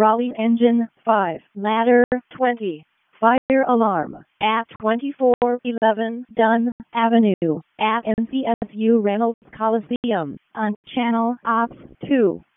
Raleigh Engine 5, Ladder 20. Fire alarm at 2411 Dunn Avenue at NCSU Reynolds Coliseum on Channel Ops 2.